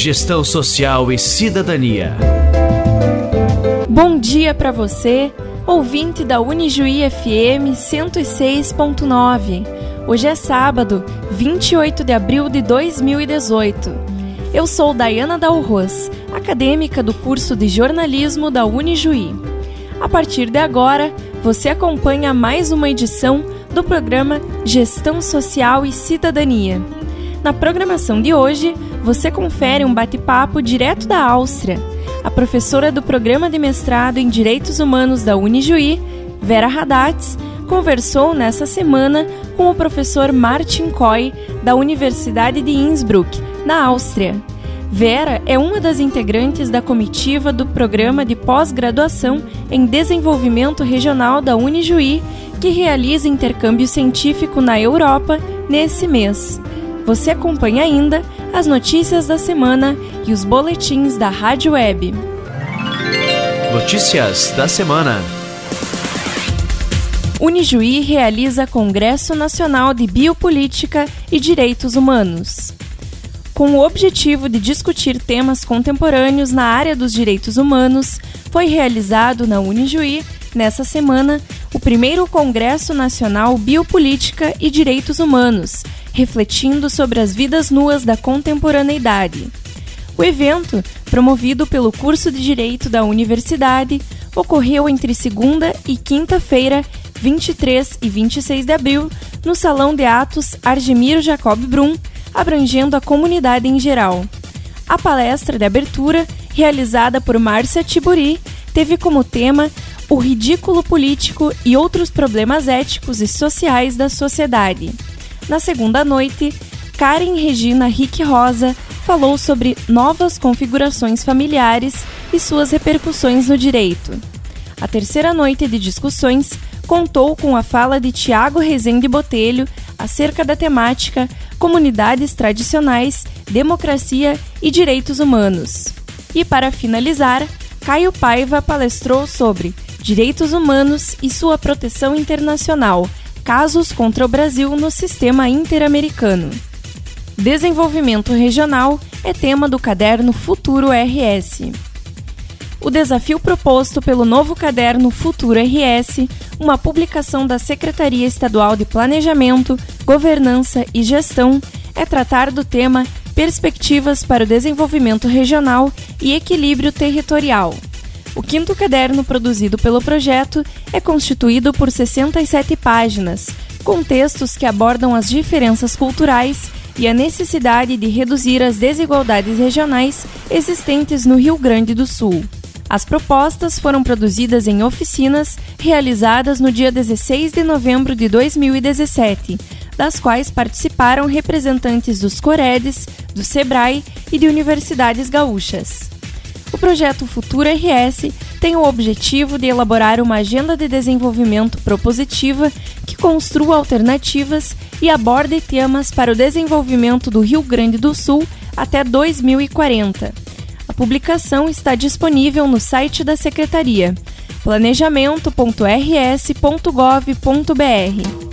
Gestão Social e Cidadania. Bom dia para você, ouvinte da Unijuí FM 106.9. Hoje é sábado, 28 de abril de 2018. Eu sou Dayana Dalros, acadêmica do curso de jornalismo da Unijuí. A partir de agora, você acompanha mais uma edição do programa Gestão Social e Cidadania. Na programação de hoje, você confere um bate-papo direto da Áustria. A professora do Programa de Mestrado em Direitos Humanos da Unijuí, Vera Haddad, conversou nessa semana com o professor Martin Koy, da Universidade de Innsbruck, na Áustria. Vera é uma das integrantes da comitiva do Programa de Pós-Graduação em Desenvolvimento Regional da Unijuí, que realiza intercâmbio científico na Europa nesse mês. Você acompanha ainda as notícias da semana e os boletins da Rádio Web. Notícias da semana. Unijuí realiza Congresso Nacional de Biopolítica e Direitos Humanos. Com o objetivo de discutir temas contemporâneos na área dos direitos humanos, foi realizado na Unijuí, nessa semana, o primeiro Congresso Nacional Biopolítica e Direitos Humanos, refletindo sobre as vidas nuas da contemporaneidade. O evento, promovido pelo curso de Direito da Universidade, ocorreu entre segunda e quinta-feira, 23 e 26 de abril, no Salão de Atos Argemiro Jacob Brum, abrangendo a comunidade em geral. A palestra de abertura, realizada por Márcia Tiburi, teve como tema o ridículo político e outros problemas éticos e sociais da sociedade. Na segunda noite, Karen Regina Rick Rosa falou sobre novas configurações familiares e suas repercussões no direito. A terceira noite de discussões contou com a fala de Tiago Rezende Botelho acerca da temática Comunidades Tradicionais, Democracia e Direitos Humanos. E para finalizar, Caio Paiva palestrou sobre Direitos Humanos e sua proteção internacional, casos contra o Brasil no sistema interamericano. Desenvolvimento regional é tema do caderno Futuro RS. O desafio proposto pelo novo caderno Futuro RS, uma publicação da Secretaria Estadual de Planejamento, Governança e Gestão, é tratar do tema Perspectivas para o Desenvolvimento Regional e Equilíbrio Territorial. O quinto caderno produzido pelo projeto é constituído por 67 páginas, com textos que abordam as diferenças culturais e a necessidade de reduzir as desigualdades regionais existentes no Rio Grande do Sul. As propostas foram produzidas em oficinas realizadas no dia 16 de novembro de 2017, das quais participaram representantes dos Coredes, do SEBRAE e de universidades gaúchas. O projeto Futuro RS tem o objetivo de elaborar uma agenda de desenvolvimento propositiva que construa alternativas e aborde temas para o desenvolvimento do Rio Grande do Sul até 2040. A publicação está disponível no site da Secretaria, planejamento.rs.gov.br.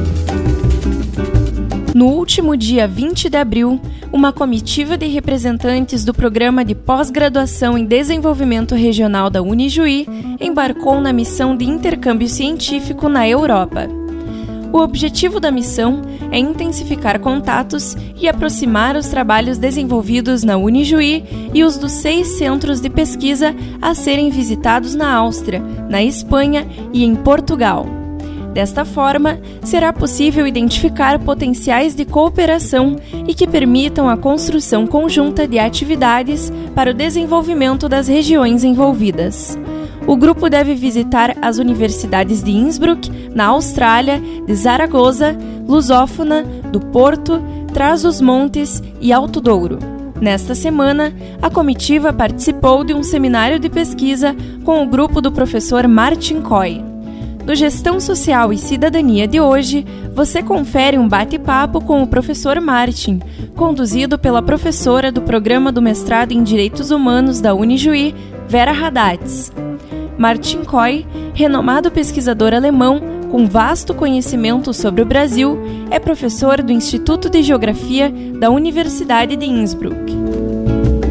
No último dia 20 de abril, uma comitiva de representantes do Programa de Pós-Graduação em Desenvolvimento Regional da Unijuí embarcou na missão de intercâmbio científico na Europa. O objetivo da missão é intensificar contatos e aproximar os trabalhos desenvolvidos na Unijuí e os dos 6 centros de pesquisa a serem visitados na Áustria, na Espanha e em Portugal. Desta forma, será possível identificar potenciais de cooperação e que permitam a construção conjunta de atividades para o desenvolvimento das regiões envolvidas. O grupo deve visitar as universidades de Innsbruck, na Austrália, de Zaragoza, Lusófona, do Porto, Trás-os-Montes e Alto Douro. Nesta semana, a comitiva participou de um seminário de pesquisa com o grupo do professor Martin Koy. No Gestão Social e Cidadania de hoje, você confere um bate-papo com o professor Martin, conduzido pela professora do Programa do Mestrado em Direitos Humanos da Unijuí, Vera Haddad. Martin Koy, renomado pesquisador alemão com vasto conhecimento sobre o Brasil, é professor do Instituto de Geografia da Universidade de Innsbruck.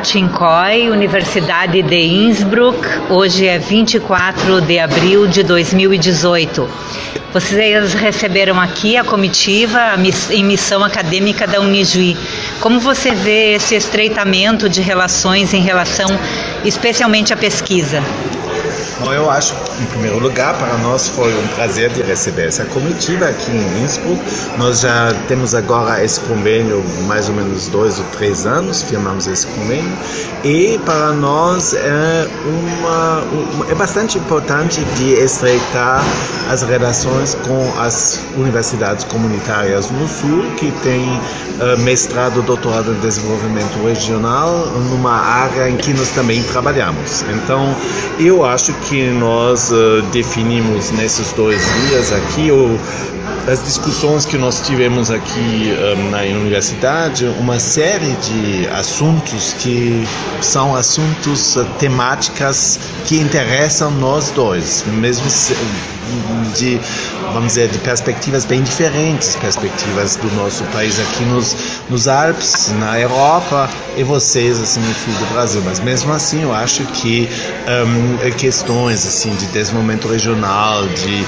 Martin Coy, Universidade de Innsbruck. Hoje é 24 de abril de 2018. Vocês receberam aqui a comitiva em missão acadêmica da Unijuí. Como você vê esse estreitamento de relações em relação especialmente à pesquisa? Bom, eu acho que, em primeiro lugar, para nós foi um prazer de receber essa comitiva aqui em Innsbruck. Nós já temos agora esse convênio mais ou menos 2 ou 3 anos, firmamos esse convênio, e para nós é bastante importante de estreitar as relações com as universidades comunitárias no Sul, que tem mestrado, doutorado em desenvolvimento regional, numa área em que nós também trabalhamos. Então, eu acho que nós definimos nesses 2 dias aqui, as discussões que nós tivemos aqui na universidade, uma série de assuntos que são assuntos temáticas que interessam nós dois, mesmo de, vamos dizer, de perspectivas bem diferentes, perspectivas do nosso país aqui nos Alpes, na Europa, e vocês assim no sul do Brasil. Mas mesmo assim eu acho que questões assim de desenvolvimento regional, de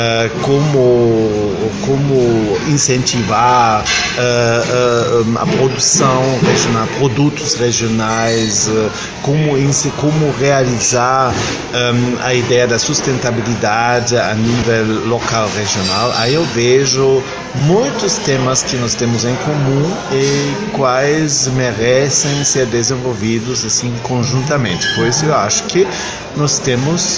como incentivar a produção regional, produtos regionais, como realizar a ideia da sustentabilidade a nível local, regional. Aí eu vejo muitos temas que nós temos em comum e quais merecem ser desenvolvidos assim conjuntamente. Por isso eu acho que nós temos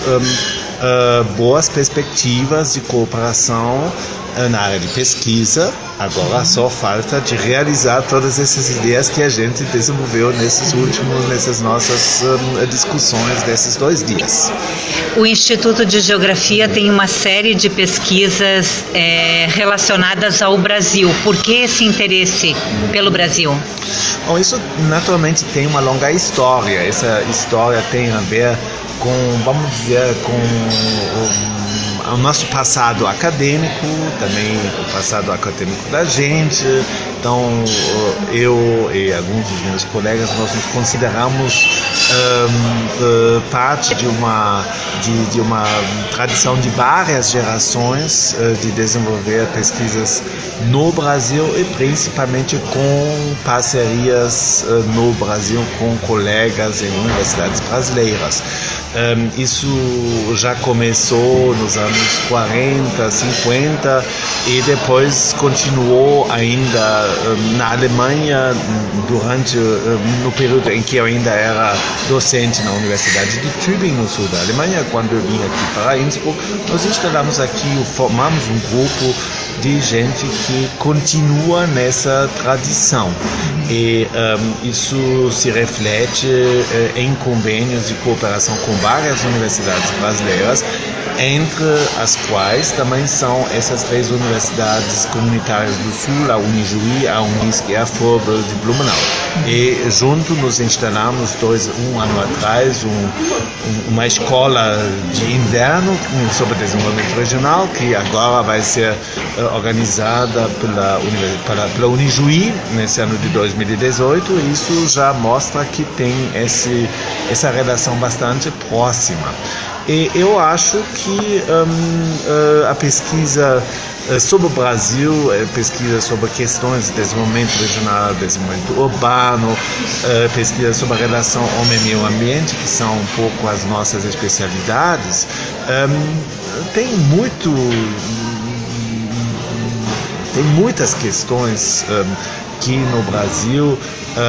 boas perspectivas de cooperação na área de pesquisa. Agora só falta de realizar todas essas ideias que a gente desenvolveu nessas nossas discussões desses 2 dias. O Instituto de Geografia tem uma série de pesquisas relacionadas ao Brasil. Por que esse interesse pelo Brasil? Bom, isso naturalmente tem uma longa história. Essa história tem a ver com, vamos dizer, com o nosso passado acadêmico, também o passado acadêmico da gente. Então, eu e alguns dos meus colegas, nós nos consideramos parte de uma tradição de várias gerações de desenvolver pesquisas no Brasil e principalmente com parcerias no Brasil com colegas em universidades brasileiras. Isso já começou nos anos 40, 50 e depois continuou ainda na Alemanha no período em que eu ainda era docente na Universidade de Tübingen, no sul da Alemanha. Quando eu vim aqui para Innsbruck, nós instalamos aqui, formamos um grupo de gente que continua nessa tradição. E isso se reflete em convênios de cooperação com várias universidades brasileiras, entre as quais também são essas 3 universidades comunitárias do Sul, a Unijuí, a Unisc e a FORBE de Blumenau. E junto nos instalamos um ano atrás uma escola de inverno sobre desenvolvimento regional, que agora vai ser organizada pela Unijuí nesse ano de 2018, e isso já mostra que tem essa relação bastante próxima. E eu acho que a pesquisa sobre o Brasil, pesquisa sobre questões de desenvolvimento regional, desenvolvimento urbano, pesquisa sobre a relação homem-meio ambiente, que são um pouco as nossas especialidades, tem muitas questões que no Brasil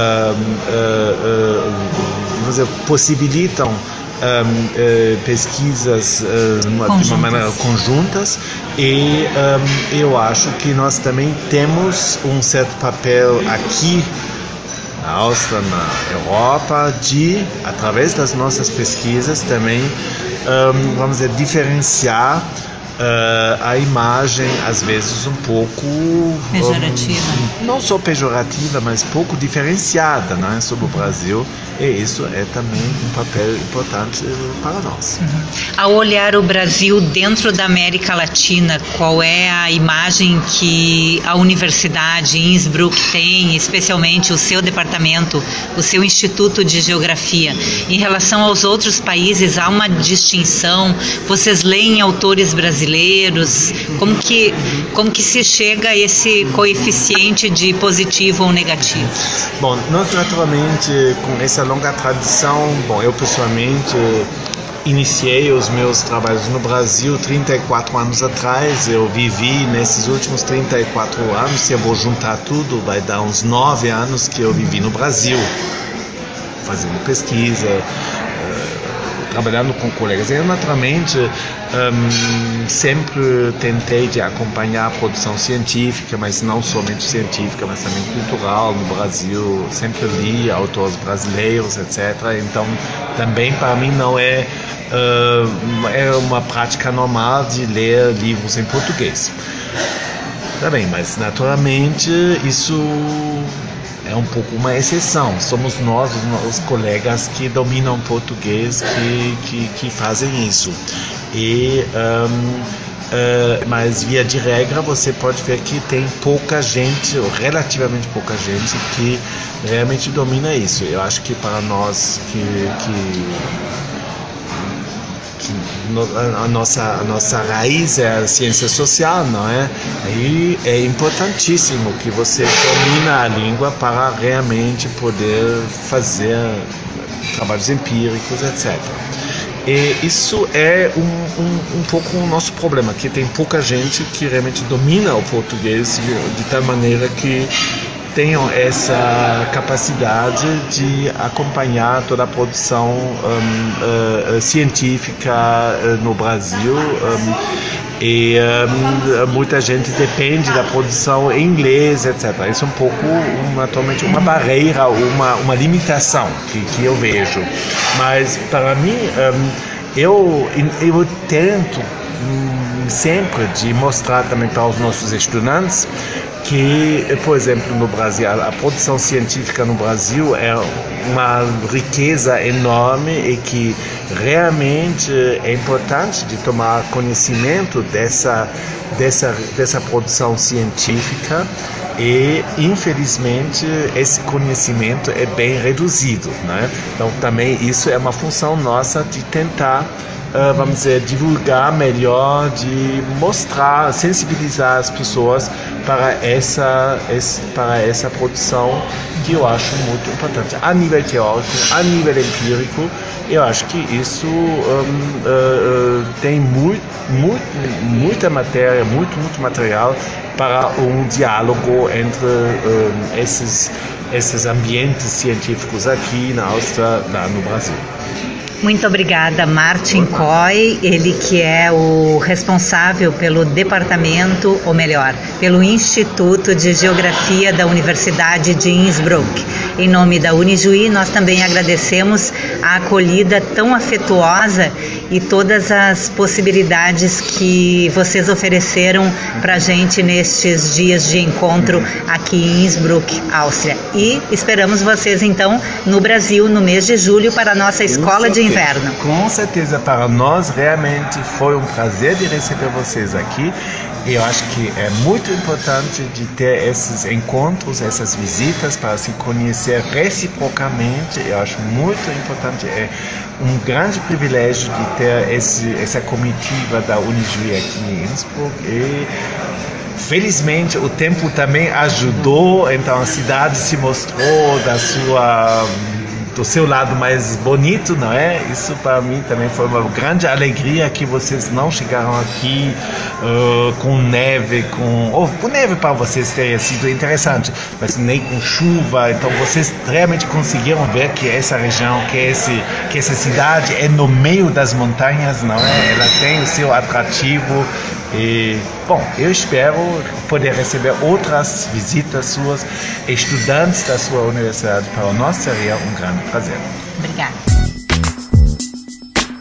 possibilitam pesquisas de uma maneira conjuntas, e eu acho que nós também temos um certo papel aqui na Áustria, na Europa, de, através das nossas pesquisas também, vamos dizer, diferenciar a imagem, às vezes, um pouco pejorativa. Não só pejorativa, mas pouco diferenciada, né, sobre o Brasil. E isso é também um papel importante para nós. Ao olhar o Brasil dentro da América Latina, qual é a imagem que a Universidade Innsbruck tem, especialmente o seu departamento, o seu Instituto de Geografia? Em relação aos outros países, há uma distinção? Vocês leem autores brasileiros? Como que se chega a esse coeficiente de positivo ou negativo? Bom, nós naturalmente, com essa longa tradição, eu pessoalmente iniciei os meus trabalhos no Brasil 34 anos atrás. Eu vivi nesses últimos 34 anos, se eu vou juntar tudo, vai dar uns 9 anos que eu vivi no Brasil, fazendo pesquisa, trabalhando com colegas. Eu naturalmente sempre tentei de acompanhar a produção científica, mas não somente científica, mas também cultural no Brasil. Sempre li autores brasileiros, etc. Então, também para mim não é uma prática normal de ler livros em português. Tá bem, mas naturalmente isso é um pouco uma exceção. Somos nós, os colegas que dominam português, que fazem isso. Mas via de regra você pode ver que tem pouca gente, ou relativamente pouca gente, que realmente domina isso. Eu acho que para nós a nossa raiz é a ciência social, não é? Aí é importantíssimo que você domina a língua para realmente poder fazer trabalhos empíricos, etc. E isso é um pouco o nosso problema, que tem pouca gente que realmente domina o português de tal maneira que tenham essa capacidade de acompanhar toda a produção científica no Brasil. Muita gente depende da produção em inglês, etc. Isso é um pouco, atualmente, uma barreira, uma limitação que eu vejo. Mas, para mim, eu tento sempre de mostrar também para os nossos estudantes que, por exemplo, no Brasil, a produção científica no Brasil é uma riqueza enorme e que realmente é importante de tomar conhecimento dessa produção científica. E, infelizmente, esse conhecimento é bem reduzido, né? Então, também isso é uma função nossa de tentar, vamos dizer, divulgar melhor, de mostrar, sensibilizar as pessoas para essa produção, que eu acho muito importante. A nível teórico, a nível empírico, eu acho que isso tem muita matéria, muito material para um diálogo entre esses ambientes científicos aqui na Áustria, no Brasil. Muito obrigada, Martin Coy, ele que é o responsável pelo departamento, ou melhor, pelo Instituto de Geografia da Universidade de Innsbruck. Em nome da Unijuí, nós também agradecemos a acolhida tão afetuosa e todas as possibilidades que vocês ofereceram para a gente nestes dias de encontro aqui em Innsbruck, Áustria. E esperamos vocês, então, no Brasil, no mês de julho, para a nossa escola de inverno. Com certeza, para nós realmente foi um prazer de receber vocês aqui. Eu acho que é muito importante de ter esses encontros, essas visitas para se conhecer reciprocamente. Eu acho muito importante, é um grande privilégio de ter essa comitiva da Unijuí aqui em Innsbruck. E felizmente o tempo também ajudou, então a cidade se mostrou do seu lado mais bonito, não é? Isso para mim também foi uma grande alegria que vocês não chegaram aqui com neve, com neve para vocês teria sido interessante, mas nem com chuva. Então vocês realmente conseguiram ver que essa região, que essa cidade é no meio das montanhas, não é? Ela tem o seu atrativo. E, bom, eu espero poder receber outras visitas suas, estudantes da sua universidade. Para nós seria um grande prazer. Obrigada.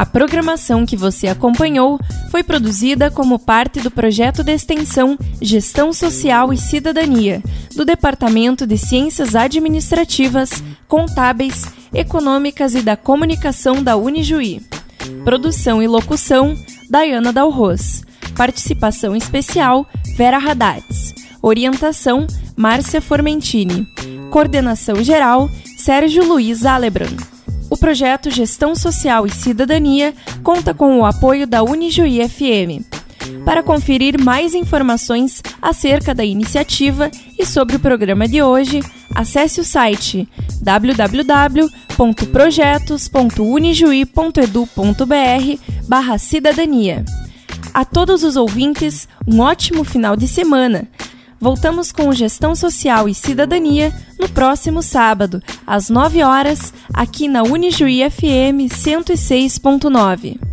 A programação que você acompanhou foi produzida como parte do projeto de extensão Gestão Social e Cidadania, do Departamento de Ciências Administrativas, Contábeis, Econômicas e da Comunicação da Unijuí. Produção e locução, Dayana Dalros. Participação especial, Vera Haddad. Orientação, Márcia Formentini. Coordenação geral, Sérgio Luiz Alebran. O projeto Gestão Social e Cidadania conta com o apoio da Unijuí FM. Para conferir mais informações acerca da iniciativa e sobre o programa de hoje, acesse o site www.projetos.unijuí.edu.br/cidadania. A todos os ouvintes, um ótimo final de semana. Voltamos com o Gestão Social e Cidadania no próximo sábado, às 9 horas, aqui na Unijuí FM 106.9.